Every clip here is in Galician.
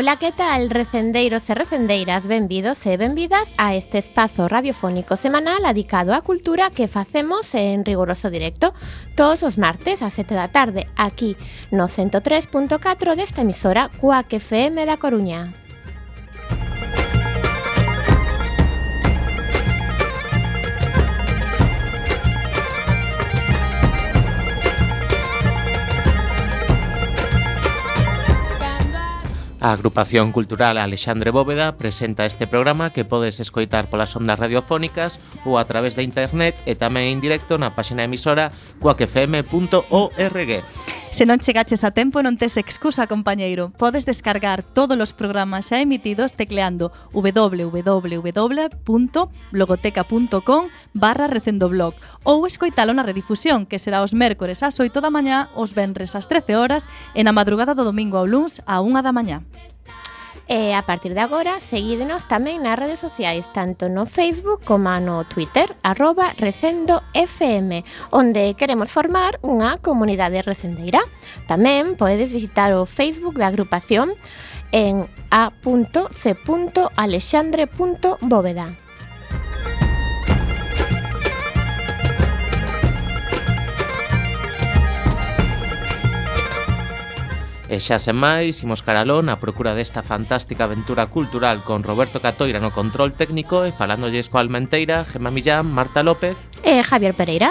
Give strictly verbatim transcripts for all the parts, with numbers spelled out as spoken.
Ola, que tal, recendeiros e recendeiras? Benvidos e benvidas a este espazo radiofónico semanal dedicado á cultura que facemos en rigoroso directo todos os martes ás sete da tarde aquí no ciento tres punto catro desta emisora Cuac F M da Coruña. A Agrupación Cultural Alexandre Bóveda presenta este programa que podes escoitar polas ondas radiofónicas ou a través de internet e tamén en directo na páxina emisora cuac f m punto org. Se non chegaches a tempo non tes excusa, compañeiro. Podes descargar todos os programas xa emitidos tecleando w w w punto logoteca punto com barra recendoblog ou escoitalo na redifusión, que será os mércores ás oito da mañá, os venres ás trece horas e na madrugada do domingo ao luns á unha da mañá. E a partir de agora, seguídenos tamén nas redes sociais, tanto no Facebook como no Twitter, arroba recendo F M, onde queremos formar unha comunidade recendeira. Tamén podedes visitar o Facebook da agrupación en a punto c punto alexandre punto bóveda. E xa sen máis, imos caralón a procura desta fantástica aventura cultural con Roberto Catoira no control técnico e falándolles coa Almenteira, Gemma Millán, Marta López e Javier Pereira.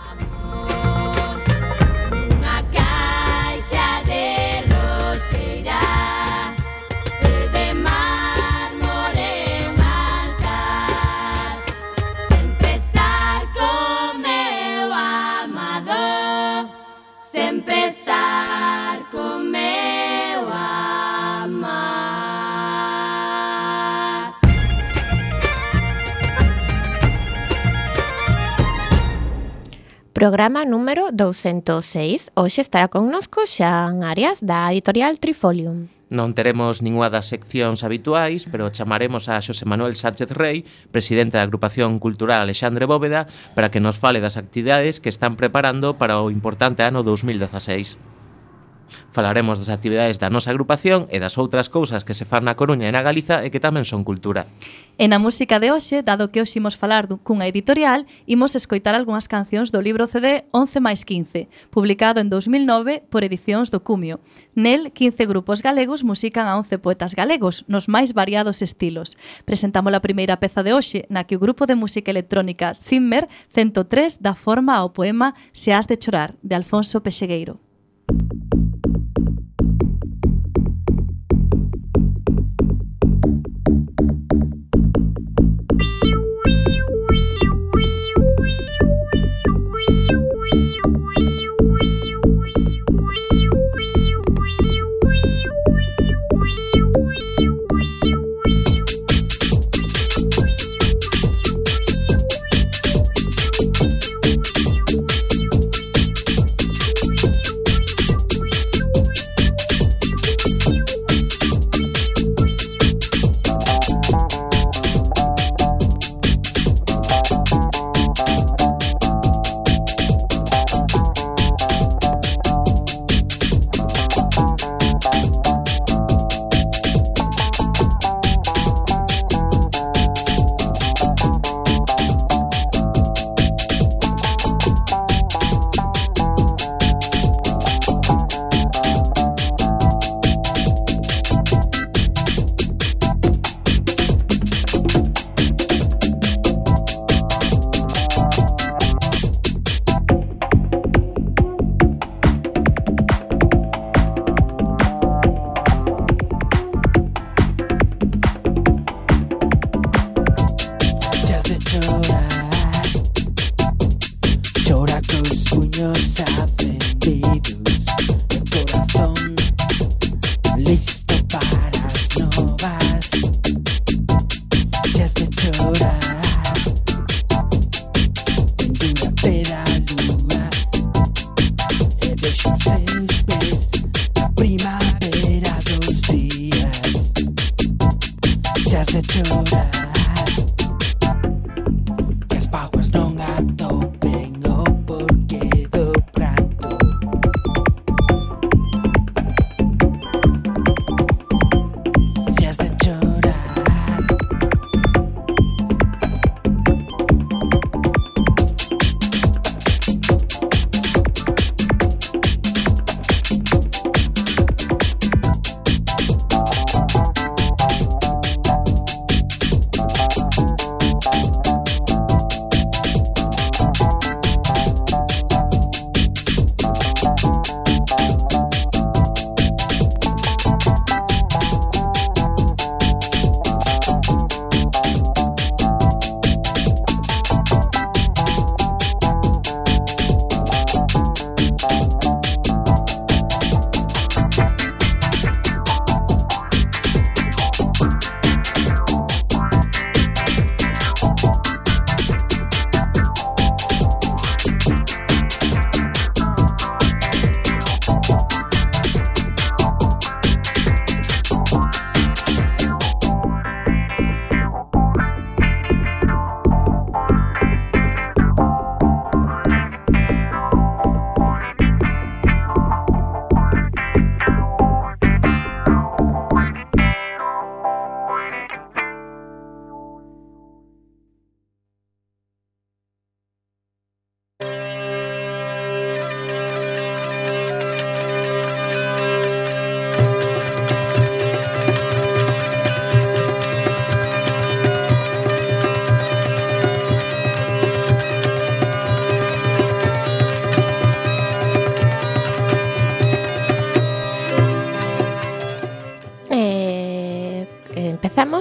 Programa número douscentos e seis. Hoxe estará connosco Xan Arias, da editorial Trifolium. Non teremos ninguna das seccións habituais, pero chamaremos a Xosé Manuel Sánchez Rey, presidente da Agrupación Cultural Alexandre Bóveda, para que nos fale das actividades que están preparando para o importante ano dous mil dezaseis. Falaremos das actividades da nosa agrupación e das outras cousas que se fan na Coruña e na Galiza e que tamén son cultura. E na música de hoxe, dado que hoxe imos falar cunha editorial, imos escoitar algunhas cancións do libro C D once máis quince, publicado en dous mil nove por Edicións do Cumio. Nel, quince grupos galegos musican a once poetas galegos, nos máis variados estilos. Presentamos a primeira peza de hoxe, na que o grupo de música electrónica Zimmer ciento tres dá forma ao poema Se has de chorar, de Alfonso Pexegueiro.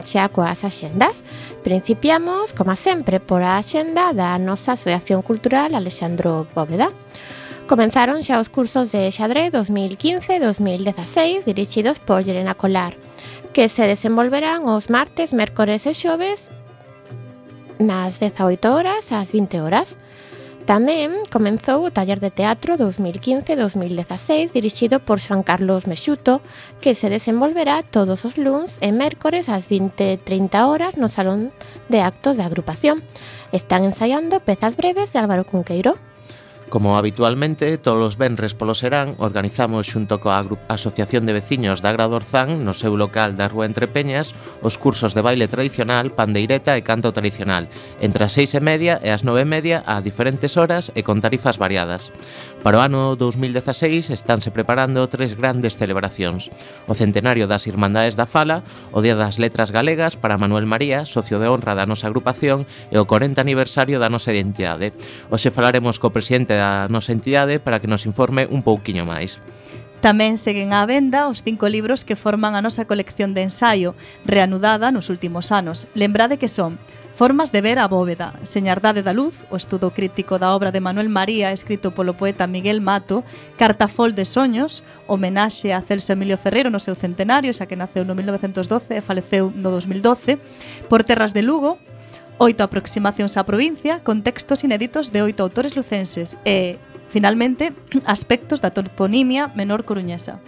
xa coas axendas. Principiamos, como sempre, por a axenda da nosa Asociación Cultural Alexandre Bóveda. Comenzaron xa os cursos de xadrez dos mil quince dos mil dezaseis dirixidos por Llerena Colar, que se desenvolverán os martes, mércores e xoves nas dezaoito horas ás vinte horas. Tamén comenzou o taller de teatro dos mil quince dos mil dezaseis dirixido por Xoan Carlos Mexuto, que se desenvolverá todos os luns e mércores ás vinte e trinta horas no Salón de Actos da agrupación. Están ensaiando pezas breves de Álvaro Cunqueiro. Como habitualmente, todos os venres polo serán, organizamos xunto coa Asociación de Veciños da Agra do Orzán, no seu local da Rúa Entre Peñas, os cursos de baile tradicional, pandeireta e canto tradicional, entre as seis e media e as nove e media a diferentes horas e con tarifas variadas. Para o ano dos mil dezaseis estanse preparando tres grandes celebracións: o centenario das Irmandades da Fala, o Día das Letras Galegas para Manuel María, socio de honra da nosa agrupación, e o corenta aniversario da nosa identidade. Hoxe falaremos co presidente da nosa entidade para que nos informe un pouquiño máis. Tamén seguen á venda os cinco libros que forman a nosa colección de ensaio, reanudada nos últimos anos. Lembrade que son Formas de ver a Bóveda, Señardade da Luz, o estudo crítico da obra de Manuel María escrito polo poeta Miguel Mato, Cartafol de Soños, homenaxe a Celso Emilio Ferreiro no seu centenario, xa que naceu no mil novecentos doce e faleceu no dos mil doce, Por terras de Lugo, Oito aproximacións á provincia, con textos inéditos de oito autores lucenses e, finalmente, aspectos da toponimia menor coruñesa.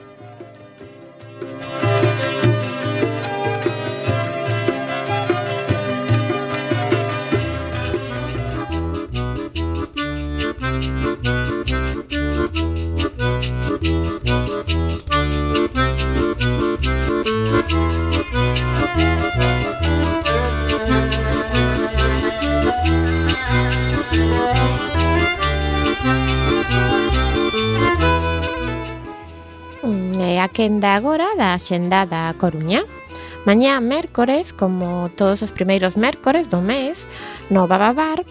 A quenda agora da Axenda da Coruña. Mañá mércores, como todos os primeiros mércores do mes, no Bababar,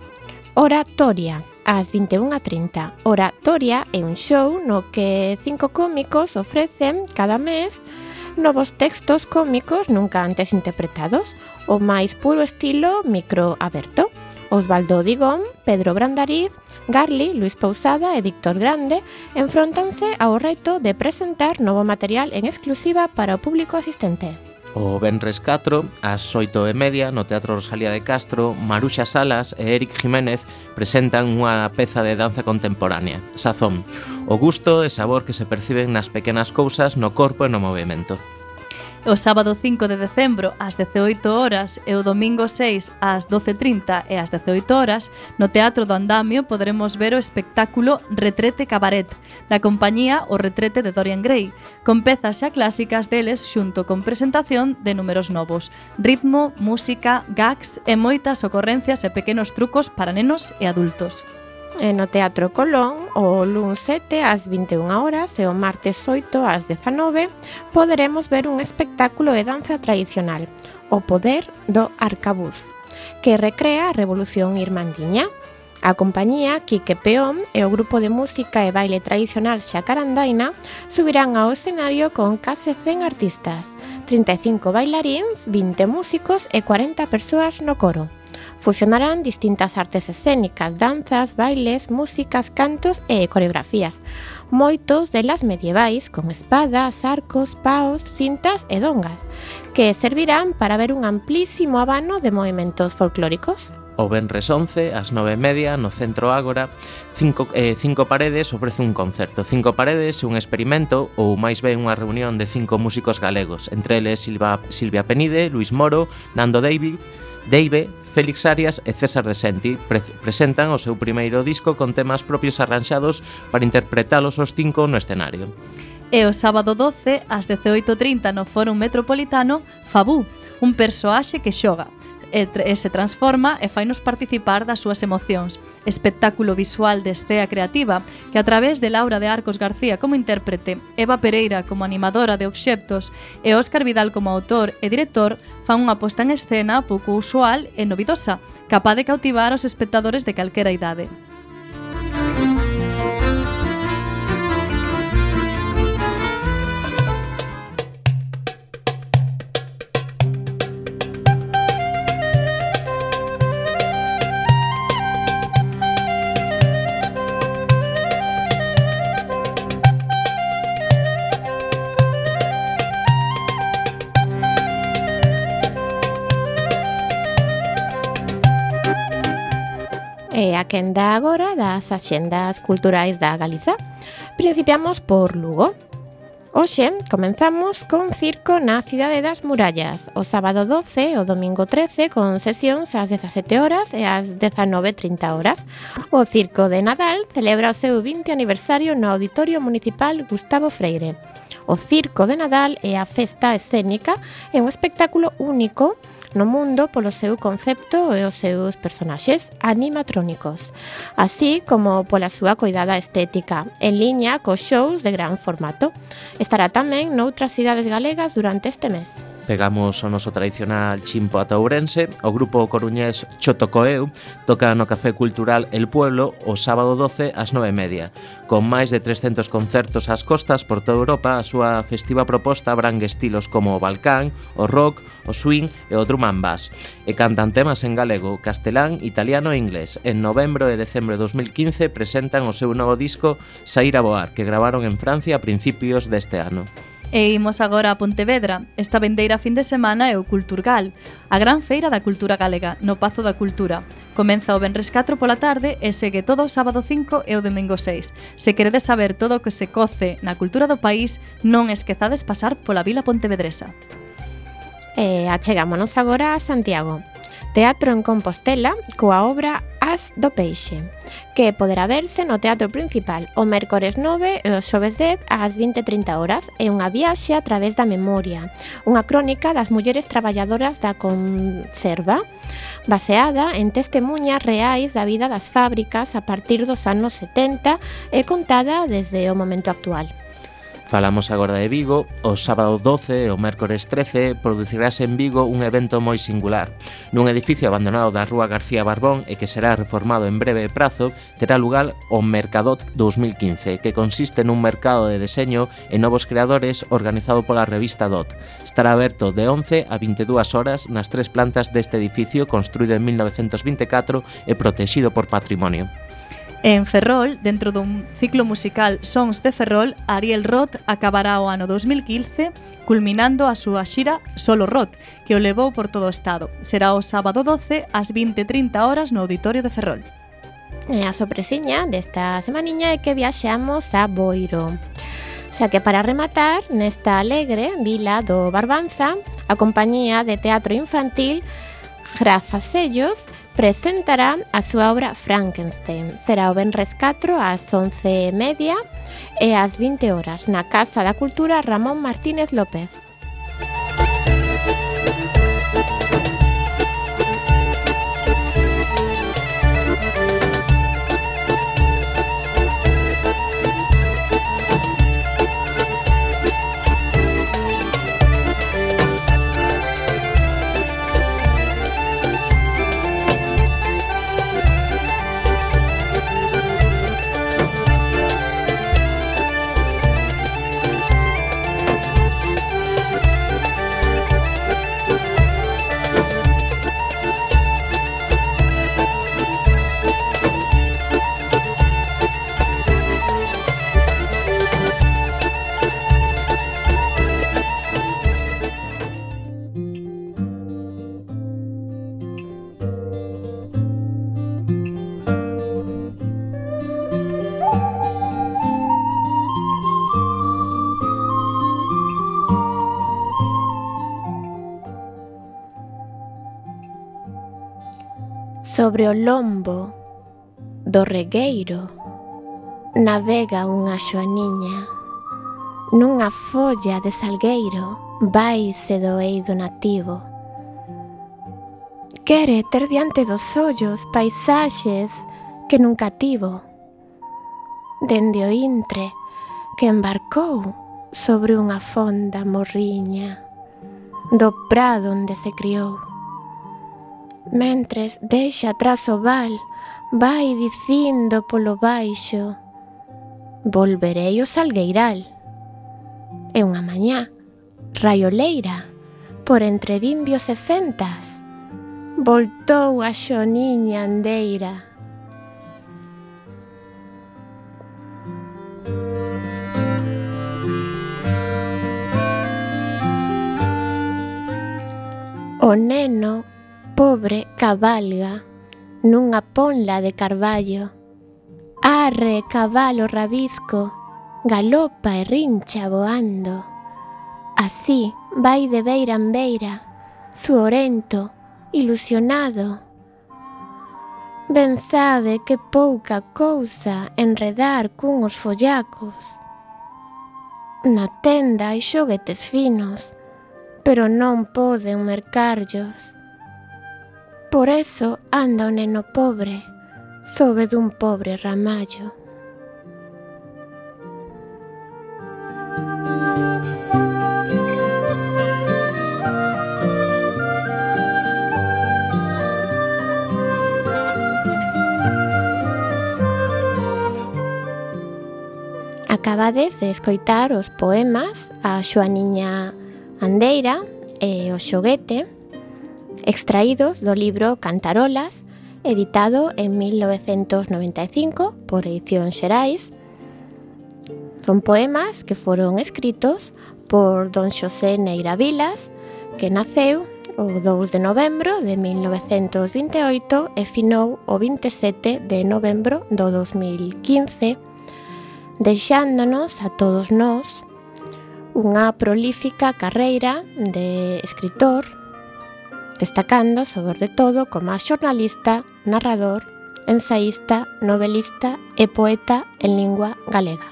Oratoria, ás vinte e unha e trinta. Oratoria é un show no que cinco cómicos ofrecen cada mes novos textos cómicos nunca antes interpretados, o máis puro estilo micro aberto. Osvaldo Digón, Pedro Brandariz, Garli, Luis Pousada e Víctor Grande enfróntanse ao reto de presentar novo material en exclusiva para o público asistente. O venres catro, ás oito e media, no Teatro Rosalía de Castro, Maruxa Salas e Eric Jiménez presentan unha peza de danza contemporánea, Sazón, o gusto e sabor que se perciben nas pequenas cousas no corpo e no movimento. O sábado cinco de decembro ás dezaoito horas e o domingo seis ás doce e trinta e ás dezaoito horas no Teatro do Andamio poderemos ver o espectáculo Retrete Cabaret da compañía O Retrete de Dorian Gray, con pezas xa clásicas deles xunto con presentación de números novos, ritmo, música, gags e moitas ocorrencias e pequenos trucos para nenos e adultos. E no Teatro Colón, o luns sete ás vinte e unha horas e o martes oito ás dezanove poderemos ver un espectáculo de danza tradicional, O Poder do Arcabuz, que recrea a Revolución Irmandiña. A compañía Quique Peón e o grupo de música e baile tradicional Xacarandaina subirán ao escenario con case cen artistas, trinta e cinco bailaríns, vinte músicos e cuarenta persoas no coro. Fusionarán distintas artes escénicas, danzas, bailes, músicas, cantos e coreografías, moitos delas medievais, con espadas, arcos, paos, cintas e dongas, que servirán para ver un amplísimo abano de movimentos folclóricos. O venres once, ás nove e media, no Centro Ágora, Cinco, eh, cinco Paredes ofrece un concerto. Cinco Paredes é un experimento ou máis ben unha reunión de cinco músicos galegos, entre eles Silva, Silvia Penide, Luis Moro, Nando David, Deive, Félix Arias e César de Senti pre presentan o seu primeiro disco con temas propios arranxados para interpretalos os cinco no escenario. E o sábado doce, ás dezaoito e trinta no Fórum Metropolitano, Fabú, un persoaxe que xoga e, e se transforma e fainos participar das súas emocións. Espectáculo visual de escea creativa que a través de Laura de Arcos García como intérprete, Eva Pereira como animadora de obxectos e Óscar Vidal como autor e director fan unha posta en escena pouco usual e novidosa, capaz de cautivar os espectadores de calquera idade. quenda agora das axendas culturais da Galiza. Principiamos por Lugo. Hoxe comenzamos con circo na cidade das murallas, o sábado doce e o domingo trece con sesións ás dezasete horas e ás dezanove e trinta horas. O Circo de Nadal celebra o seu vinte aniversario no Auditorio Municipal Gustavo Freire. O Circo de Nadal é a festa escénica e un espectáculo único no mundo polo seu concepto e os seus personaxes animatrónicos, así como pola súa coidada estética, en liña cos shows de gran formato. Estará tamén noutras cidades galegas durante este mes. Pegamos o noso tradicional chimpo ata Ourense. O grupo coruñés Chotocoeu toca no Café Cultural El Pueblo o sábado doce ás nove e media. Con máis de trescentos concertos ás costas por toda Europa, a súa festiva proposta abrangue estilos como o balcán, o rock, o swing e o drum and bass. E cantan temas en galego, castelán, italiano e inglés. En novembro e decembro de dos mil quince presentan o seu novo disco Saír a voar, que gravaron en Francia a principios deste ano. E imos agora a Pontevedra. Esta vendeira fin de semana é o Culturgal, a gran feira da cultura galega, no Pazo da Cultura. Comeza o venres catro pola tarde e segue todo o sábado cinco e o domingo seis. Se queredes saber todo o que se coce na cultura do país, non esquezades pasar pola vila pontevedresa. E achegámonos agora a Santiago. Teatro en Compostela coa obra As do Peixe, que poderá verse no Teatro Principal o mércores nove e o xoves dez ás vinte e trinta horas. É unha viaxe a través da memoria, unha crónica das mulleres traballadoras da conserva, baseada en testemunhas reais da vida das fábricas a partir dos anos setenta e contada desde o momento actual. Falamos agora de Vigo. O sábado doce e o mércores trece producirase en Vigo un evento moi singular. Nun edificio abandonado da Rúa García Barbón e que será reformado en breve prazo, terá lugar o Mercadot dos mil quince, que consiste nun mercado de deseño e novos creadores organizado pola revista Dot. Estará aberto de once a vinte e dúas horas nas tres plantas deste edificio construído en mil novecentos vinte e catro e protexido por patrimonio. En Ferrol, dentro dun ciclo musical Sons de Ferrol, Ariel Roth acabará o ano dos mil quince culminando a súa xira Solo Roth, que o levou por todo o estado. Será o sábado doce ás vinte e trinta horas no Auditorio de Ferrol. E a sorpresiña desta semaniña é que viaxamos a Boiro. Xa que para rematar, nesta alegre vila do Barbanza, a compañía de teatro infantil Grazasellos presentará a súa obra Frankenstein. Será o venres catro ás once e media e ás vinte horas na Casa da Cultura Ramón Martínez López. Sobre o lombo do regueiro navega unha xoaniña. Nunha folla de salgueiro vaise do eido nativo. Quere ter diante dos ollos paisaxes que nunca tivo. Dende o intre que embarcou sobre unha fonda morriña do prado onde se criou. Mentres deixa atrás o val, vai dicindo polo baixo: volverei ao salgueiral. E unha mañá, raioleira, por entre bimbios e fentas, voltou a xoaniña andeira. O neno pobre cabalga nunha ponla de carballo. Arre, cabalo rabisco, galopa e rincha voando. Así vai de beira en beira, suorento, ilusionado. Ben sabe que pouca cousa enredar cunhos follacos. Na tenda hai xoguetes finos, pero non poden mercarllos. Por eso anda o neno pobre, sobe dun pobre ramallo. Acabades de escoitar os poemas A Xoaniña Andeira e O Xoguete, extraídos do libro Cantarolas, editado en mil novecentos noventa e cinco por Edicións Xerais. Son poemas que foron escritos por don Xosé Neira Vilas, que naceu o dous de novembro de mil novecentos vinte e oito e finou o vinte e sete de novembro do dos mil quince, deixándonos a todos nós unha prolífica carreira de escritor, destacando sobre todo como xornalista, narrador, ensaísta, novelista e poeta en lingua galega.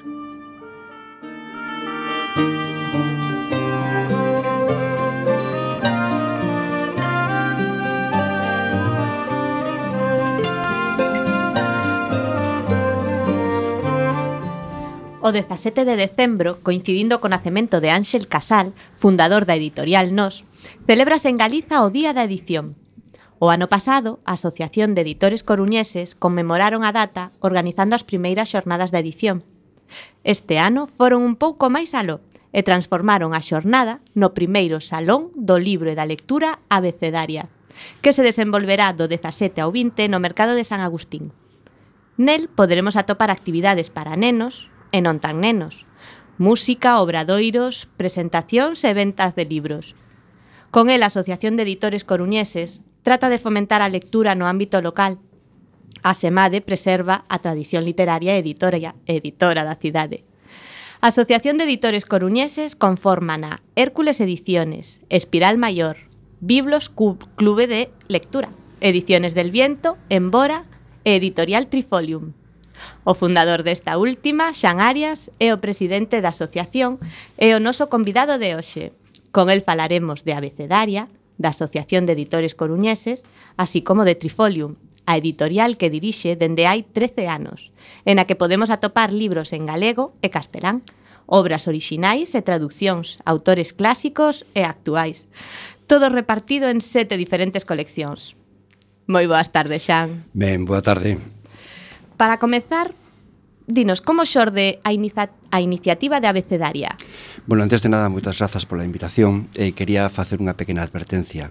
O dezasete de decembro, coincidindo co nacemento de Ánxel Casal, fundador da editorial Nós, celébrase en Galiza o Día da Edición. O ano pasado, a Asociación de Editores Coruñeses conmemoraron a data organizando as primeiras xornadas da edición. Este ano foron un pouco máis aló e transformaron a xornada no primeiro Salón do Libro e da Lectura Abecedaria, que se desenvolverá do dezasete ao vinte no Mercado de San Agustín. Nel poderemos atopar actividades para nenos e non tan nenos, música, obradoiros, presentacións e ventas de libros. Con el, a Asociación de Editores Coruñeses trata de fomentar a lectura no ámbito local. A SEMADE preserva a tradición literaria e editora, editora da cidade. A Asociación de Editores Coruñeses conforman a Hércules Ediciones, Espiral Maior, Biblos Clube de Lectura, Ediciones del Viento, Embora e Editorial Trifolium. O fundador desta última, Xan Arias, é o presidente da asociación e o noso convidado de hoxe. Con el falaremos de Abecedaria, da Asociación de Editores Coruñeses, así como de Trifolium, a editorial que dirixe dende hai trece anos, en a que podemos atopar libros en galego e castelán, obras orixinais e traduccións, autores clásicos e actuais, todo repartido en sete diferentes coleccións. Moi boas tardes, Xan. Ben, boa tarde. Para comezar, dinos, como xorde a, inicia a iniciativa de Abecedaria? Bueno, antes de nada, moitas grazas pola invitación. Eh, quería facer unha pequena advertencia.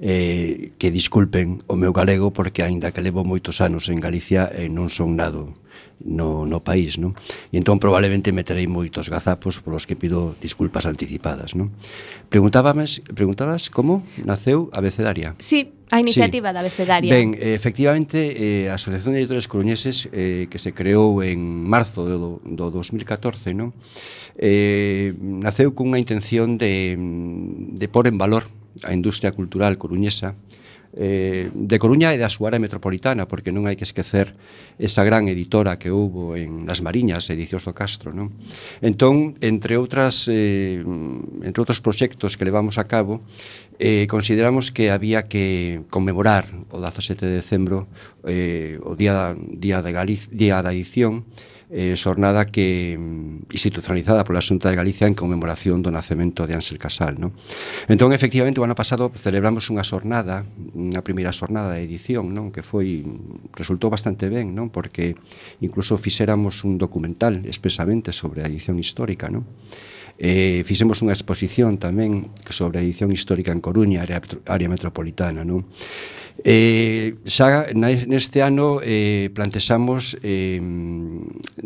Eh, que disculpen o meu galego, porque aínda que levo moitos anos en Galicia, eh, non son nado no, no país, non? E entón probablemente meterei moitos gazapos polos que pido disculpas anticipadas, non? Preguntábames, preguntabas como naceu Abecedaria? Sí, a iniciativa sí. da Abecedaria. Ben, eh, efectivamente, eh, a Asociación de Editores Coruñeses, eh, que se creou en marzo do, do dos mil catorce, non? Eh, naceu cunha intención de, de pôr en valor a industria cultural coruñesa, eh, de Coruña e da súa área metropolitana, porque non hai que esquecer esa gran editora que houbo en Las Mariñas, Edicións do Castro, non? Entón, entre outras eh, entre outros proxectos que levamos a cabo, eh, consideramos que había que conmemorar o dezasete de decembro, eh, o día, día, de Galicia, día da edición, eh, xornada que institucionalizada pola Xunta de Galicia en conmemoración do nacemento de Ánxel Casal, non? Entón, efectivamente, o ano pasado celebramos unha xornada, unha primeira xornada de edición, non? Que foi, resultou bastante ben, non? Porque incluso fixéramos un documental expresamente sobre a edición histórica, non? Eh, fixemos unha exposición tamén sobre a edición histórica en Coruña, área, área metropolitana, non? Eh, xa neste ano eh, plantexamos eh,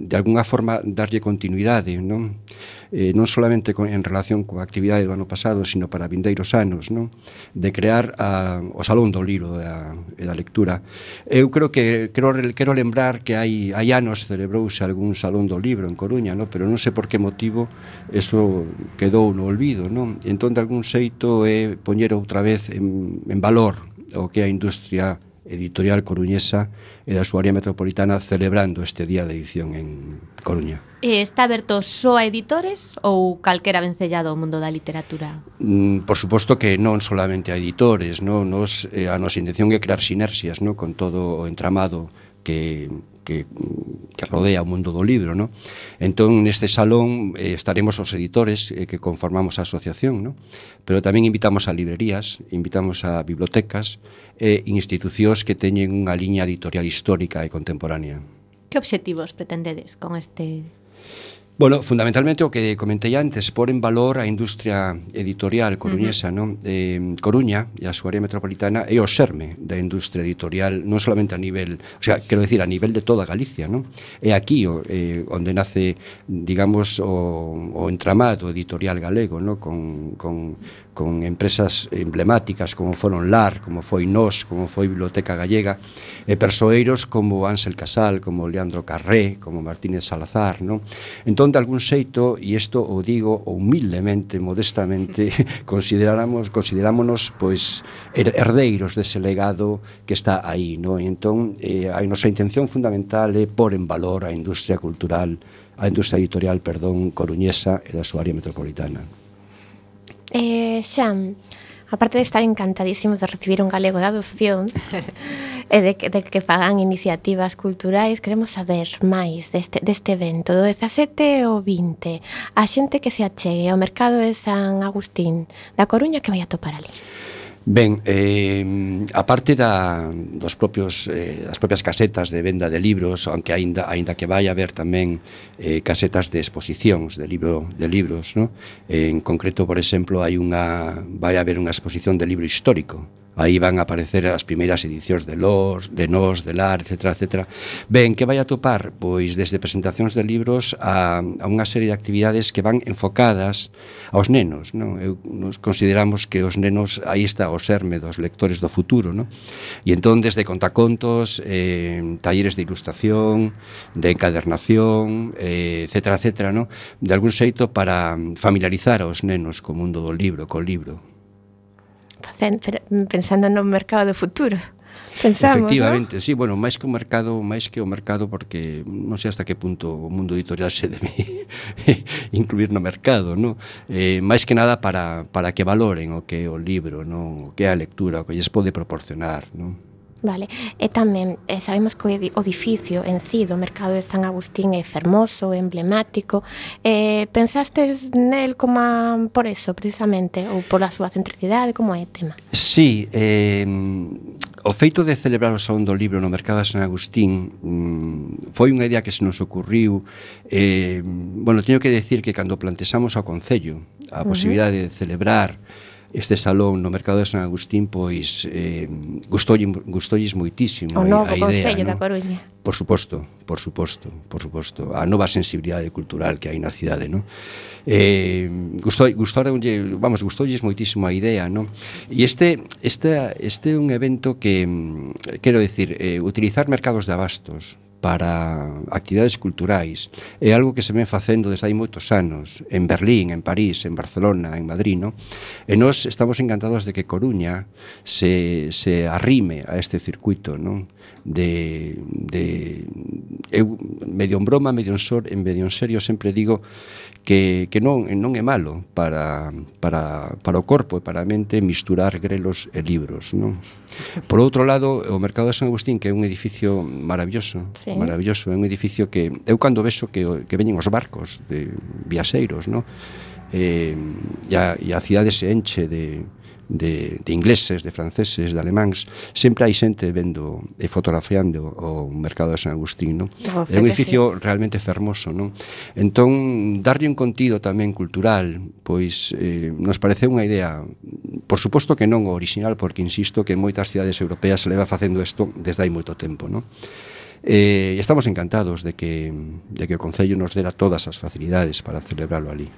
de alguna forma darlle continuidade, non? Eh, non solamente con, en relación coa actividade do ano pasado, sino para vindeiros anos, non? De crear a, o Salón do Libro e da, e da lectura. Eu creo que quero, quero lembrar que hai, hai anos celebrouse algún Salón do Libro en Coruña, non? Pero non sei por que motivo eso quedou no olvido, non? Entón, de algún xeito é poñer outra vez en, en valor o que é a industria editorial coruñesa e da súa área metropolitana celebrando este día de edición en Coruña. E está aberto só a editores ou calquera vencellado ao mundo da literatura? Mm, por suposto que non solamente a editores, no? Nos, eh, a nosa intención é crear sinerxias, no? Con todo o entramado que, que, que rodea o mundo do libro, no? Entón, neste salón eh, estaremos os editores eh, que conformamos a asociación, no? Pero tamén invitamos a librerías, invitamos a bibliotecas e institucións que teñen unha liña editorial histórica e contemporánea. Que obxectivos pretendedes con este... Bueno, fundamentalmente o que comentei antes, por en valor a industria editorial coruñesa, uh-huh. non? Eh, Coruña e a súa área metropolitana é o xerme da industria editorial, non solamente a nivel, o sea, quero decir, a nivel de toda Galicia, non? É aquí o, eh, onde nace, digamos, o, o entramado editorial galego, non? Con, con, con empresas emblemáticas como foron L A R, como foi Nós, como foi Biblioteca Gallega, e persoeiros como Ángel Casal, como Leandro Carré, como Martínez Salazar, non? Entón, de algún xeito, e isto o digo humildemente, modestamente, consideramos, considerámonos pois herdeiros dese legado que está aí, non? E entón, eh, a nosa intención fundamental é pôr en valor a industria cultural, a industria editorial, perdón, coruñesa e da súa área metropolitana. Eh, Xan, aparte de estar encantadísimos de recibir un galego de adopción e de que, de que fagan iniciativas culturais, queremos saber máis deste, deste evento do dezasete ao vinte. A xente que se achegue ao mercado de San Agustín da Coruña, que vai a topar ali? Ben, eh, a parte da, dos propios, eh, das propias casetas de venda de libros, aunque aínda, aínda que vai haber tamén eh, casetas de exposicións de, libro, de libros, ¿no? Eh, en concreto, por exemplo, hai unha, vai haber unha exposición de libro histórico. Aí van a aparecer as primeiras edicións de Los, de Nos, de L A R, etcétera, etcétera. Ben, que vai a topar? Pois desde presentacións de libros a, a unha serie de actividades que van enfocadas aos nenos, non? Eu, nos consideramos que os nenos, aí está o xerme dos lectores do futuro, non? E entón, desde contacontos, eh, talleres de ilustración, de encadernación, eh, etcétera, etcétera, non? De algún xeito para familiarizar aos nenos co mundo do libro, co libro. Pensando no mercado do futuro. Pensamos, efectivamente, ¿no? Sí, bueno, máis que o mercado, máis que o mercado porque non sei hasta que punto o mundo editorial se debe incluir no mercado, ¿no? Eh, máis que nada para, para que valoren o que é o libro, ¿no? O que é a lectura, o que lles pode proporcionar, ¿no? Vale, e tamén eh, sabemos que o edificio en sí do mercado de San Agustín é fermoso, emblemático. Eh, pensastes nel como a, por eso, precisamente, ou pola súa centricidade, como é o tema? Sí, eh, o feito de celebrar o Salón do Libro no mercado de San Agustín mm, foi unha idea que se nos ocurriu. Eh, bueno, teño que decir que cando plantexamos ao Concello a posibilidade uh-huh. de celebrar este salón no mercado de San Agustín, pois eh, gustoulle, gustoulle moitísimo o novo a idea, Concello ¿no? da Coruña. Por suposto, por suposto, por suposto, a nova sensibilidade cultural que hai na cidade, ¿no? Eh, gustou, gustoulle, vamos, gustoulles moitísimo a idea, ¿no? E este este este é un evento que quero decir, eh, utilizar mercados de abastos para actividades culturais é algo que se ven facendo desde hai moitos anos en Berlín, en París, en Barcelona, en Madrid, no? E nós estamos encantados de que Coruña se, se arrime a este circuito, non? De, de eu medio en broma, medio en, sor, en medio en serio sempre digo que, que non, non é malo para, para, para o corpo e para a mente misturar grelos e libros, non? Por outro lado, o Mercado de San Agustín, que é un edificio maravilloso, sí. maravilloso, é un edificio que eu cando vexo que, que veñen os barcos de viaxeiros, non? Eh, e, a, e a cidade se enche de De, de ingleses, de franceses, de alemáns, sempre hai xente vendo e fotografiando o mercado de San Agustín, non? Oh, é un edificio sí. realmente fermoso, non? Entón, darlle un contido tamén cultural, pois eh, nos parece unha idea, por suposto que non o original, porque insisto que en moitas cidades europeas se leva facendo isto desde hai moito tempo, non? Eh, e estamos encantados de que, de que o Concello nos dera todas as facilidades para celebrarlo ali.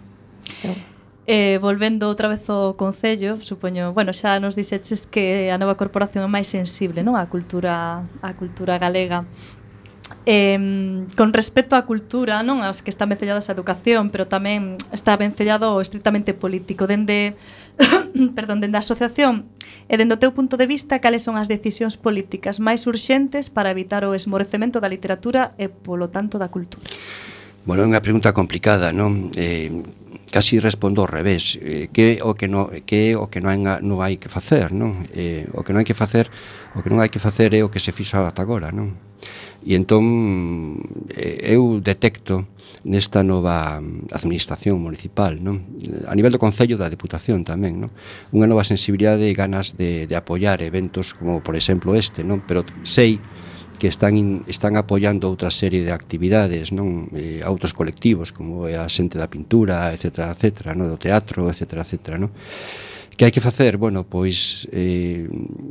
Eh, volvendo outra vez ao Concello, supoño, bueno, xa nos dixeches que a nova corporación é máis sensible, non, á cultura, á cultura galega. Eh, con respecto á cultura, non, as que están vencelladas á educación, pero tamén está vencellado ao estritamente político. Dende, perdón, dende a asociación e dende o teu punto de vista, cales son as decisións políticas máis urxentes para evitar o esmorecemento da literatura e, polo tanto, da cultura? Bueno, é unha pregunta complicada, non? Eh, casi respondo ao revés. Eh, que o que non que o que non hai, non hai que facer, non? Eh, o que non hai que facer, o que non hai que facer é o que se fixo ata agora, non? E entón eh, eu detecto nesta nova administración municipal, non? A nivel do Concello, da Deputación tamén, non? Unha nova sensibilidade e ganas de, de apoiar eventos como, por exemplo, este, non? Pero sei que están in, están apoiando outra serie de actividades, non, eh, a outros colectivos como é a xente da pintura, etcétera, etcétera, non, do teatro, etcétera, etcétera, non? Que hai que facer? Bueno, pois eh,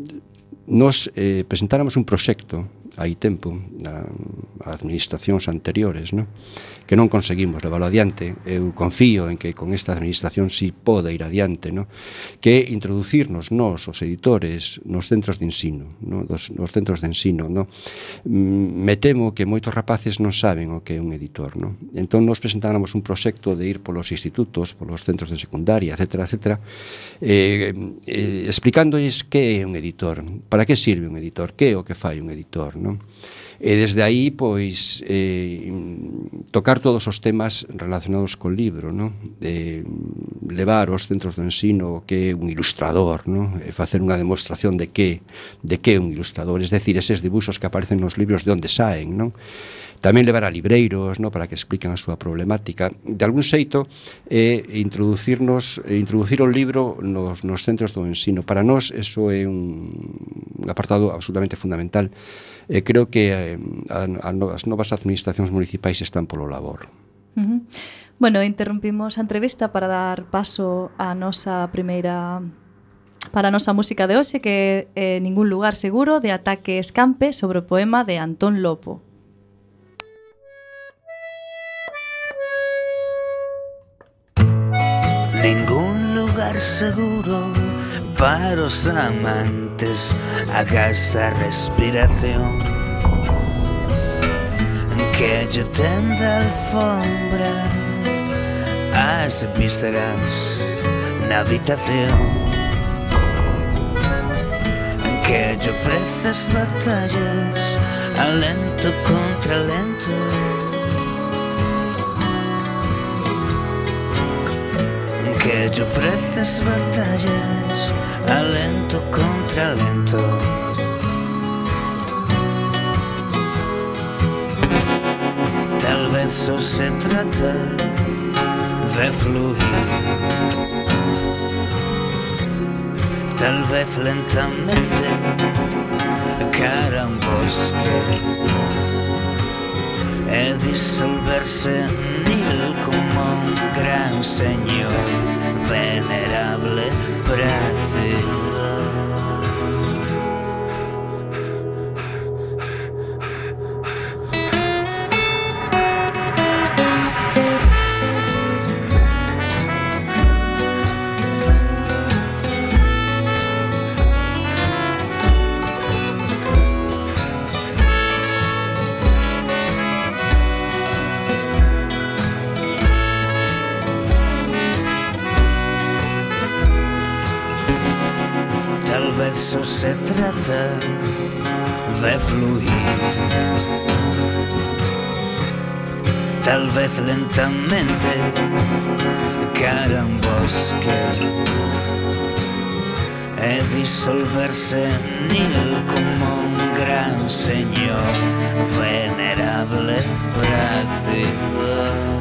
nos eh, presentáramos un proxecto hai tempo a, a administracións anteriores, non? Que non conseguimos leválo adiante. Eu confío en que con esta administración si poda ir adiante, non? Que é introducirnos nós, os editores, nos centros de ensino, non? Dos, nos centros de ensino, non? Me temo que moitos rapaces non saben o que é un editor, non? Entón nos presentáramos un proxecto de ir polos institutos, polos centros de secundaria, etcétera, etcétera, eh, eh, explicándoles que é un editor, para que sirve un editor, que é o que fai un editor, non? E desde aí, pois, eh, tocar todos os temas relacionados co libro, non? De levar aos centros de ensino que é un ilustrador, non? E facer unha demostración de que de que é un ilustrador, es decir, eses dibuxos que aparecen nos libros de onde saen, non? Tamén levar a libreiros, non, para que expliquen a súa problemática. De algún xeito, é eh, introducirnos, eh, introducir o libro nos, nos centros do ensino. Para nós, eso é un, un apartado absolutamente fundamental. E eh, creo que eh, a, a, as novas administracións municipais están polo labor. Uh-huh. Bueno, interrompimos a entrevista para dar paso á nosa primeira... para a nosa música de hoxe, que é eh, Ningún lugar seguro, de Ataque Escampe, sobre o poema de Antón Lopo. Ningún lugar seguro para os amantes, agasa a respiración, que lle tenda alfombra as vísceras na habitación, que lle ofreces batallas alento contra lento, que lle ofreces batallas alento contra lento. Tal vez só se trata de fluir, tal vez lentamente cara a un bosque e disolverse nil como un gran señor venerable precio. Só se trata de fluir, tal vez lentamente cara a un bosque e disolverse nil como un gran señor venerable prazer.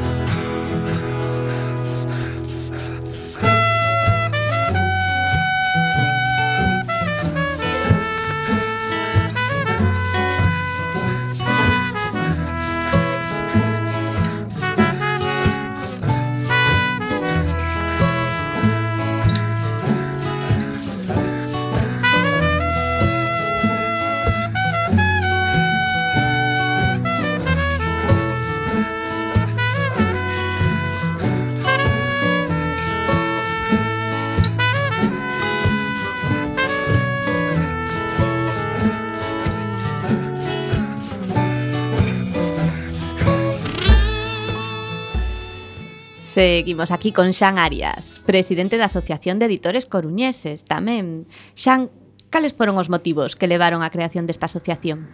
Seguimos aquí con Xan Arias, presidente da Asociación de Editores Coruñeses. Tamén, Xan, cales foron os motivos que levaron á creación desta asociación?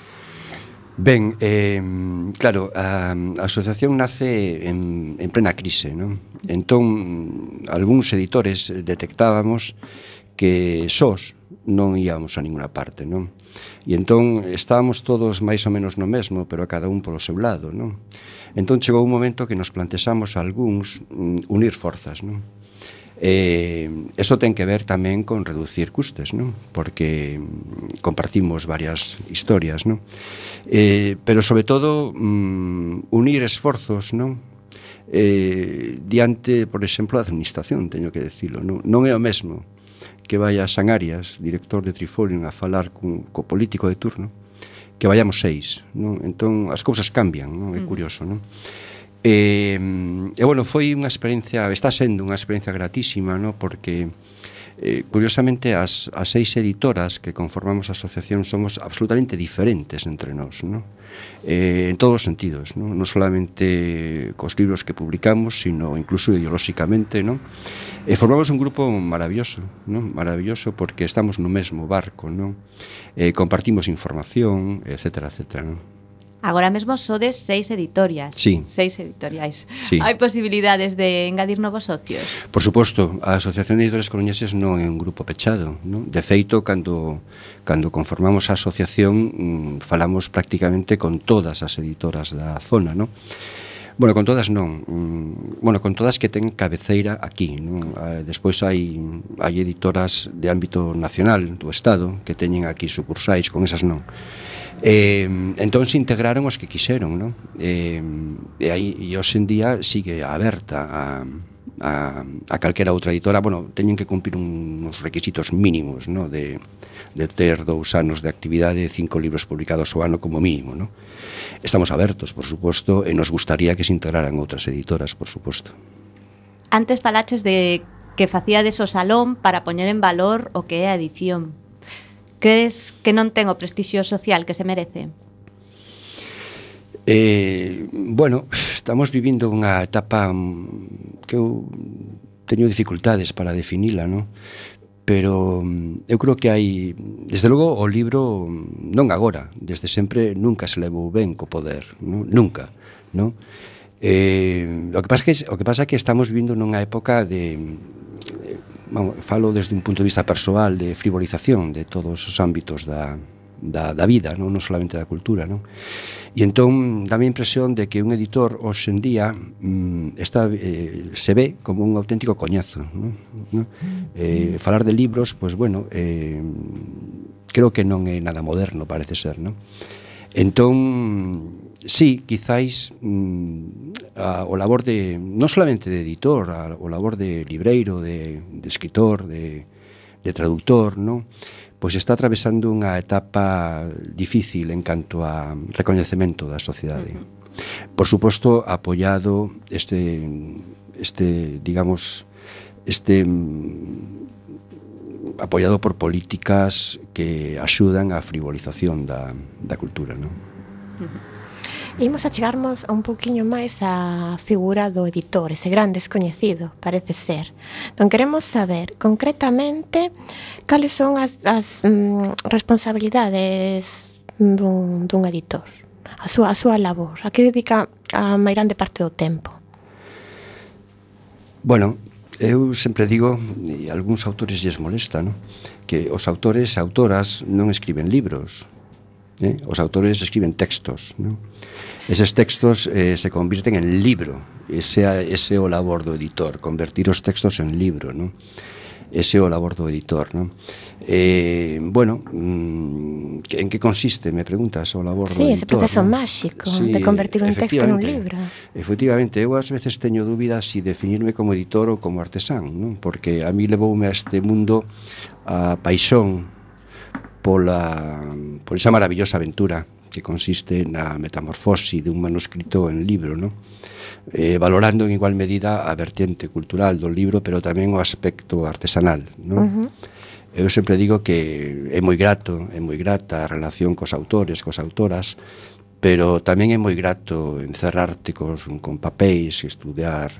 Ben, eh, claro, a, a asociación nace en, en plena crise, non? Entón, algúns editores detectábamos que sós non íamos a ninguna parte, non? E entón estábamos todos máis ou menos no mesmo, pero cada un polo seu lado, non? Entón chegou un momento que nos plantexamos algúns unir forzas, non? Eh, eso ten que ver tamén con reducir custes, non? Porque compartimos varias historias, non? Eh, pero sobre todo mm, unir esforzos, non? Eh, diante, por exemplo, da administración, teño que decirlo, non? Non é o mesmo que vaya a Xan Arias, director de Trifolium, a falar con, co político de turno, que vayamos seis, non? Entón as cousas cambian, non? É curioso, non? E, e bueno, foi unha experiencia, está sendo unha experiencia gratísima, no? Porque eh, curiosamente as, as seis editoras que conformamos a asociación somos absolutamente diferentes entre nós, no? Eh, en todos os sentidos, no? Non solamente cos libros que publicamos, sino incluso ideolóxicamente, no? E formamos un grupo maravilloso, no? Maravilloso porque estamos no mesmo barco, no? Eh, compartimos información, etcétera, etcétera, no? Agora mesmo sodes seis editorias. Sí. Seis editoriais. Sí. Hai posibilidades de engadir novos socios? Por suposto, a Asociación de Editores Coruñeses non é un grupo pechado, non? De feito, cando, cando conformamos a asociación, mmm, falamos prácticamente con todas as editoras da zona, non? Bueno, con todas non. Mm, bueno, con todas que ten cabeceira aquí, non? Eh, despois hai, hai editoras de ámbito nacional do Estado que teñen aquí sucursais, con esas non. Eh, entón se integraron os que quixeron, non? Eh, e aí e hoxe en día sigue aberta a, a, a calquera outra editora. Bueno, teñen que cumprir uns requisitos mínimos, non? De, de ter dous anos de actividade, cinco libros publicados ao ano como mínimo, non? Estamos abertos, por suposto, e nos gustaría que se integraran outras editoras, por suposto. Antes falaches de que facíades o salón para poñer en valor o que é a edición. Crees que non ten o prestixio social que se merece? Eh, bueno, estamos vivindo unha etapa que eu teño dificultades para definila, non? Pero eu creo que hai, desde logo, o libro non agora, desde sempre nunca se levou ben co poder, non? Nunca, non? Eh, o que pasa que o que pasa é que estamos vivindo nunha época de, de vamos, falo desde un punto de vista persoal de frivolización de todos os ámbitos da, da, da vida, non, non solamente da cultura, non? E entón dá a impresión de que un editor hoxe en día mm, está, eh, se ve como un auténtico coñazo, non? Non? Eh, falar de libros, pois pues, bueno, eh, creo que non é nada moderno, parece ser, non? Entón, sí, quizáis mm, a, o labor de, non solamente de editor, a, o labor de libreiro, de, de escritor, de, de traductor, non? Pois está atravesando unha etapa difícil en canto a recoñecemento da sociedade. Uh-huh. Por suposto, apoiado este, este digamos, este apoiado por políticas que axudan á frivolización da, da cultura, non? Uh-huh. Imos a chegarmos un pouquiño máis á figura do editor, ese gran descoñecido, parece ser. Entón, queremos saber, concretamente, cales son as, as mm, responsabilidades dun, dun editor, a súa, a súa labor, a que dedica a máis grande parte do tempo. Bueno, eu sempre digo, e a algúns autores lles molesta, ¿no?, que os autores e autoras non escriben libros, ¿eh? Os autores escriben textos, ¿no? Eses textos eh, se convirten en libro. Ese, ese é o labor do editor, convertir os textos en libro, ¿no? Ese é o labor do editor, ¿no? Eh, bueno, mm, en que consiste, me preguntas, o labor sí, do editor? Sí, ese proceso, ¿no?, máxico, sí, de convertir un texto en un libro. Efectivamente, eu ás veces teño dúbidas si definirme como editor ou como artesán, ¿no? Porque a mí levoume a este mundo a paixón pola, por esa maravillosa aventura que consiste na metamorfose de un manuscrito en libro, ¿no? Eh, valorando en igual medida a vertiente cultural do libro, pero tamén o aspecto artesanal, ¿no? Uh-huh. Eu sempre digo que é moi grato, é moi grata a relación cos autores, cos autoras, pero tamén é moi grato encerrarte cos, con papéis, estudiar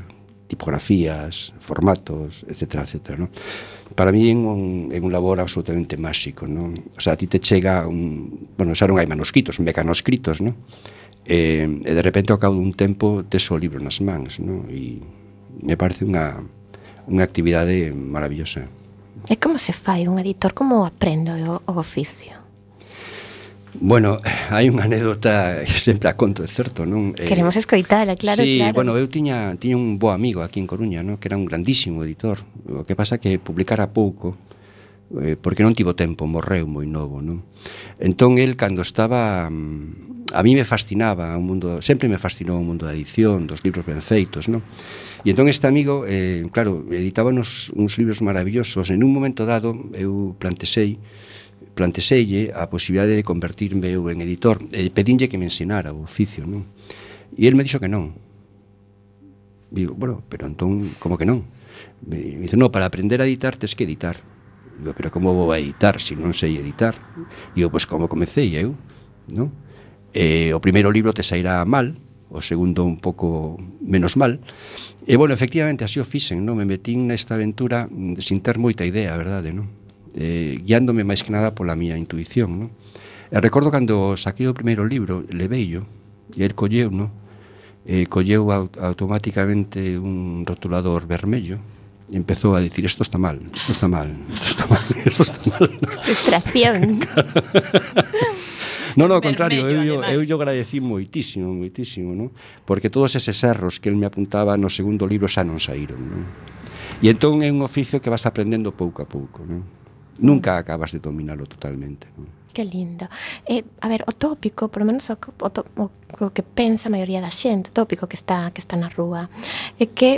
tipografías, formatos, etcétera, etcétera, ¿no? Para mí é un, é un labor absolutamente máxico, ¿no? O sea, a ti te chega un... Bueno, xa non hai manuscritos, mecanoscritos, ¿no? E, e de repente ao cabo dun tempo tes o libro nas mans, ¿no? E me parece unha, unha actividade maravillosa. E como se fai un editor? Como aprendo o, o oficio? Bueno, hai unha anécdota que sempre a conto, é certo, non? Queremos escoitala, claro, sí, claro. Bueno, eu tiña, tiña un bo amigo aquí en Coruña, non? Que era un grandísimo editor. O que pasa que publicara pouco, eh, porque non tivo tempo, morreu moi novo, non? Entón, el, cando estaba... A mí me fascinaba o mundo, sempre me fascinou o mundo da edición, dos libros ben feitos, non? E entón este amigo, eh, claro, editaba uns, uns libros maravillosos. En un momento dado, eu plantexei plantexeille a posibilidade de convertirme eu en editor, e pedinlle que me ensinara o oficio, non? E el me dixo que non. Digo, bueno, pero entón, como que non? Me, me dice, no, para aprender a editar tes que editar. Digo, pero como vou a editar se non sei editar? Digo, pois como comecei eu, non? E o primeiro libro te sairá mal, o segundo un pouco menos mal. E, bueno, efectivamente, así o fixen, non? Me metín nesta aventura sin ter moita idea, a verdade, non? Eh, guiándome máis que nada pola miña intuición, non? E recordo cando saquei o primeiro libro, leveillo, e el colleu, non? Eh, colleu aut automáticamente un rotulador vermello e empezou a dicir, isto está mal, isto está mal, isto está mal, isto está mal. Frustración. Non, no, ao contrario, eu, eu, eu yo agradecí moitísimo, moitísimo, non? Porque todos eses erros que el me apuntaba no segundo libro xa non saíron, non? E entón é un oficio que vas aprendendo pouco a pouco, non? Nunca acabas de dominalo totalmente, non? Que lindo. Eh, a ver, o tópico, por lo menos o, o, o, o que pensa a maioría da xente, o tópico que está que está na rúa, é que